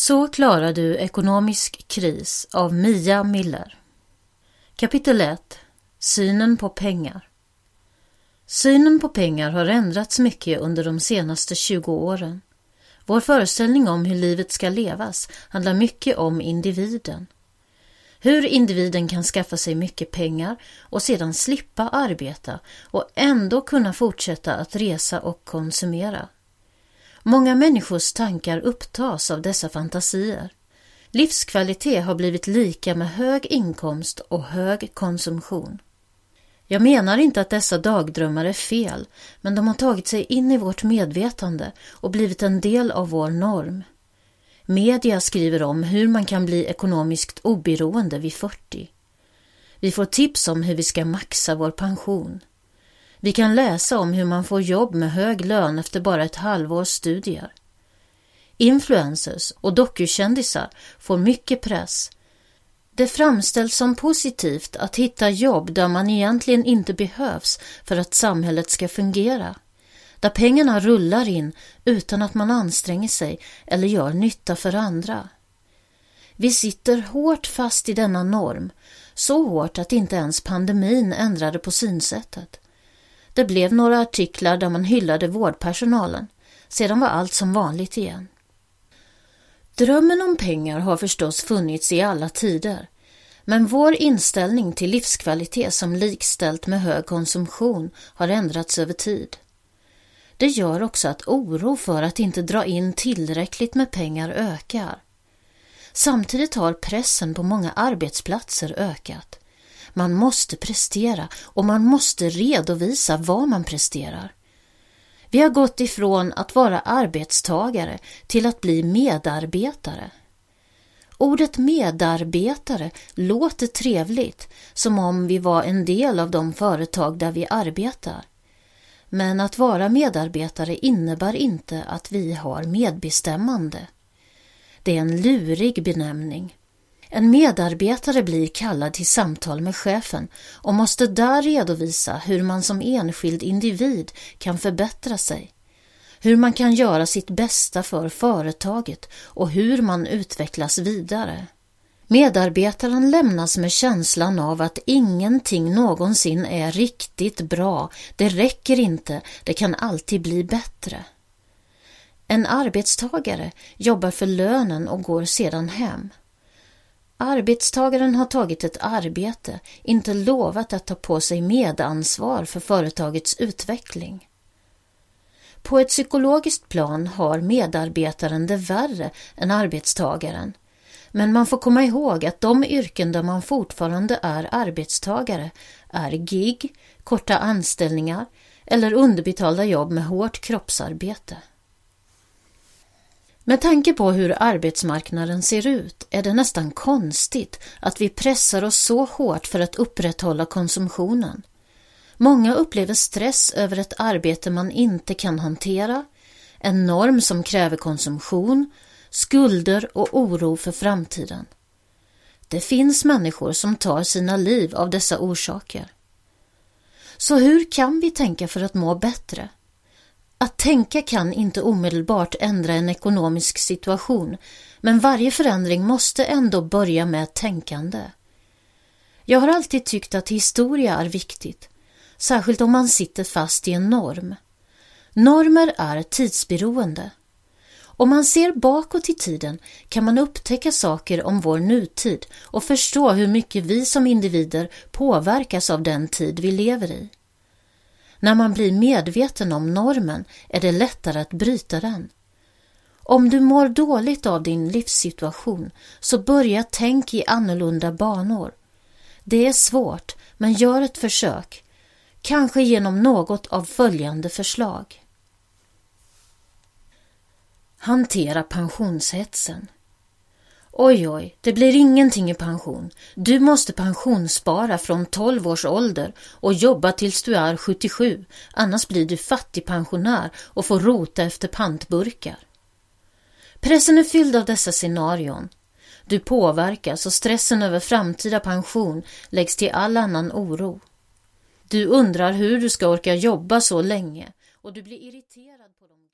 Så klarar du ekonomisk kris av Mia Miller. Kapitel 1. Synen på pengar. Synen på pengar har ändrats mycket under de senaste 20 åren. Vår föreställning om hur livet ska levas handlar mycket om individen. Hur individen kan skaffa sig mycket pengar och sedan slippa arbeta och ändå kunna fortsätta att resa och konsumera. Många människors tankar upptas av dessa fantasier. Livskvalitet har blivit lika med hög inkomst och hög konsumtion. Jag menar inte att dessa dagdrömmar är fel, men de har tagit sig in i vårt medvetande och blivit en del av vår norm. Media skriver om hur man kan bli ekonomiskt oberoende vid 40. Vi får tips om hur vi ska maxa vår pension. Vi kan läsa om hur man får jobb med hög lön efter bara ett halvårs studier. Influencers och dokukändisar får mycket press. Det framställs som positivt att hitta jobb där man egentligen inte behövs för att samhället ska fungera. Där pengarna rullar in utan att man anstränger sig eller gör nytta för andra. Vi sitter hårt fast i denna norm, så hårt att inte ens pandemin ändrade på synsättet. Det blev några artiklar där man hyllade vårdpersonalen. Sedan var allt som vanligt igen. Drömmen om pengar har förstås funnits i alla tider. Men vår inställning till livskvalitet som likställt med hög konsumtion har ändrats över tid. Det gör också att oro för att inte dra in tillräckligt med pengar ökar. Samtidigt har pressen på många arbetsplatser ökat. Man måste prestera och man måste redovisa vad man presterar. Vi har gått ifrån att vara arbetstagare till att bli medarbetare. Ordet medarbetare låter trevligt, som om vi var en del av de företag där vi arbetar. Men att vara medarbetare innebär inte att vi har medbestämmande. Det är en lurig benämning. En medarbetare blir kallad till samtal med chefen och måste där redovisa hur man som enskild individ kan förbättra sig. Hur man kan göra sitt bästa för företaget och hur man utvecklas vidare. Medarbetaren lämnas med känslan av att ingenting någonsin är riktigt bra. Det räcker inte, det kan alltid bli bättre. En arbetstagare jobbar för lönen och går sedan hem. Arbetstagaren har tagit ett arbete, inte lovat att ta på sig medansvar för företagets utveckling. På ett psykologiskt plan har medarbetaren det värre än arbetstagaren. Men man får komma ihåg att de yrken där man fortfarande är arbetstagare är gig, korta anställningar eller underbetalda jobb med hårt kroppsarbete. Med tanke på hur arbetsmarknaden ser ut är det nästan konstigt att vi pressar oss så hårt för att upprätthålla konsumtionen. Många upplever stress över ett arbete man inte kan hantera, en norm som kräver konsumtion, skulder och oro för framtiden. Det finns människor som tar sina liv av dessa orsaker. Så hur kan vi tänka för att må bättre? Att tänka kan inte omedelbart ändra en ekonomisk situation, men varje förändring måste ändå börja med tänkande. Jag har alltid tyckt att historia är viktigt, särskilt om man sitter fast i en norm. Normer är tidsberoende. Om man ser bakåt i tiden kan man upptäcka saker om vår nutid och förstå hur mycket vi som individer påverkas av den tid vi lever i. När man blir medveten om normen är det lättare att bryta den. Om du mår dåligt av din livssituation så börja tänka i annorlunda banor. Det är svårt, men gör ett försök. Kanske genom något av följande förslag. Hantera pensionshetsen. Oj, det blir ingenting i pension. Du måste pensionsspara från 12 års ålder och jobba tills du är 77. Annars blir du fattigpensionär och får rota efter pantburkar. Pressen är fylld av dessa scenarion. Du påverkas och stressen över framtida pension läggs till all annan oro. Du undrar hur du ska orka jobba så länge och du blir irriterad på dem.